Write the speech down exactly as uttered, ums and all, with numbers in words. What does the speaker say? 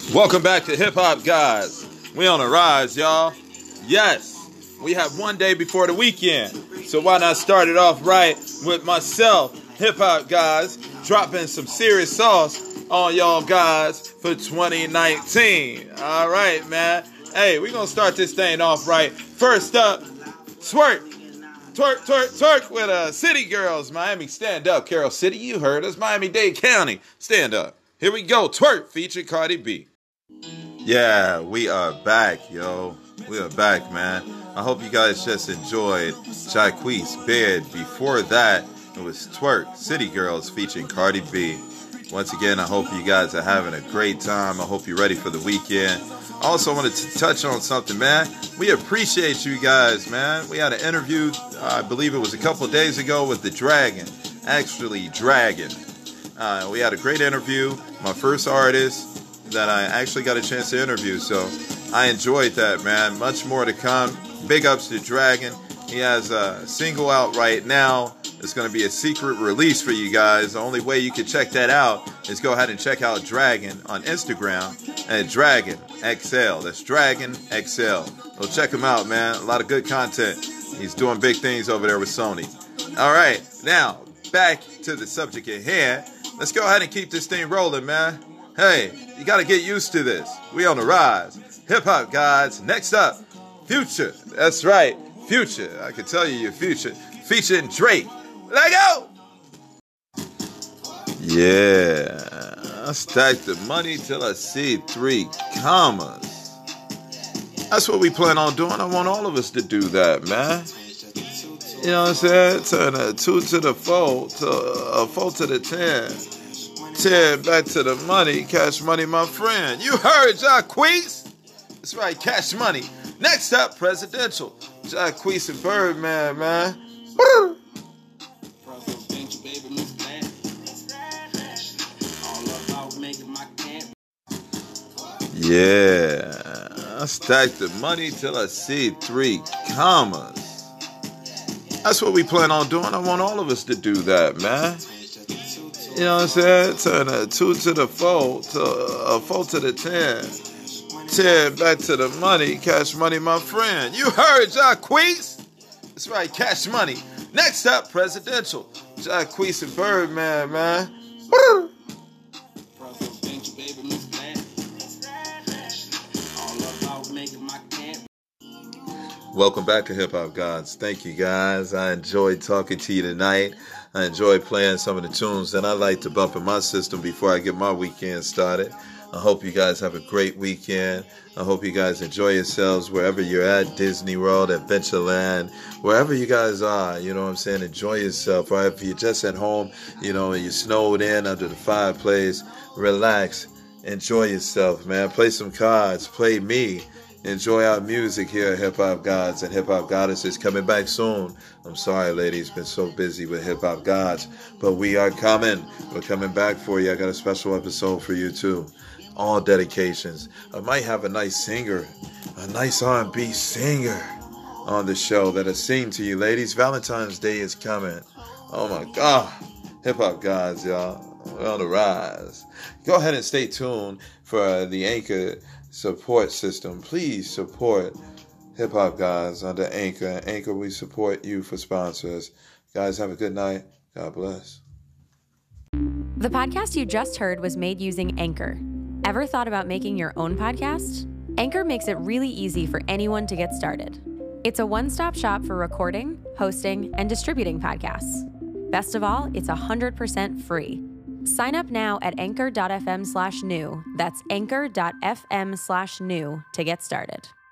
Welcome back to Hip Hop Guys. We on the rise, y'all. Yes, we have one day before the weekend. So why not start it off right with myself, Hip Hop Guys, dropping some serious sauce on y'all guys for twenty nineteen. All right, man. Hey, we're going to start this thing off right. First up, twerk. Twerk, twerk, twerk with uh, City Girls. Miami, stand up. Carol City, you heard us. Miami-Dade County, stand up. Here we go. Twerk featuring Cardi B. Yeah, we are back, yo. We are back, man. I hope you guys just enjoyed Jacquees Bed. Before that, it was Twerk, City Girls featuring Cardi B. Once again, I hope you guys are having a great time. I hope you're ready for the weekend. I also wanted to touch on something, man. We appreciate you guys, man. We had an interview, I believe it was a couple days ago, with the Dragon. Actually, Dragon. Uh, we had a great interview. My first artist that I actually got a chance to interview. So I enjoyed that, man. Much more to come. Big ups to Dragon. He has a single out right now. It's going to be a secret release for you guys. The only way you can check that out is go ahead and check out Dragon on Instagram at Dragon X L. That's Dragon X L. Go check him out, man. A lot of good content. He's doing big things over there with Sony. All right, now back to the subject at hand. Let's go ahead and keep this thing rolling, man. Hey, you got to get used to this. We on the rise. Hip Hop Guys. Next up, Future. That's right, Future. I can tell you your future. Featuring Drake. Let go! Yeah. I stack the money till I see three commas. That's what we plan on doing. I want all of us to do that, man. You know what I'm saying? Turn a two to the four, to a four to the ten. ten back to the money. Cash money, my friend. You heard Jacquees? That's right, cash money. Next up, presidential. Jacquees and Birdman, man. Woo! Yeah, I stack the money till I see three commas. That's what we plan on doing. I want all of us to do that, man. You know what I'm saying? Turn a two to the four, to a four to the ten. ten back to the money. Cash money, my friend. You heard Jacquees? That's right, cash money. Next up, presidential. Jacquees and Birdman, man. Woo! Welcome back to Hip Hop Gods. Thank you, guys. I enjoyed talking to you tonight. I enjoyed playing some of the tunes that I like to bump in my system before I get my weekend started. I hope you guys have a great weekend. I hope you guys enjoy yourselves wherever you're at, Disney World, Adventureland, wherever you guys are, you know what I'm saying? Enjoy yourself. Or if you're just at home, you know, and you're snowed in under the fireplace, relax. Enjoy yourself, man. Play some cards. Play me. Enjoy our music here at Hip Hop Gods and Hip Hop Goddesses coming back soon. I'm sorry, ladies, been so busy with Hip Hop Gods, but we are coming. We're coming back for you. I got a special episode for you too. All dedications. I might have a nice singer, a nice R and B singer on the show that'll sing to you, ladies. Valentine's Day is coming. Oh my God. Hip Hop Gods, y'all. We're on the rise. Go ahead and stay tuned for the Anchor support system. Please support Hip Hop Guys under Anchor. Anchor, we support you for sponsors. Guys, have a good night. God bless. The podcast you just heard was made using Anchor. Ever thought about making your own podcast? Anchor makes it really easy for anyone to get started. It's a one-stop shop for recording, hosting, and distributing podcasts. Best of all, it's one hundred percent free. Sign up now at anchor.fm slash new. That's anchor.fm slash new to get started.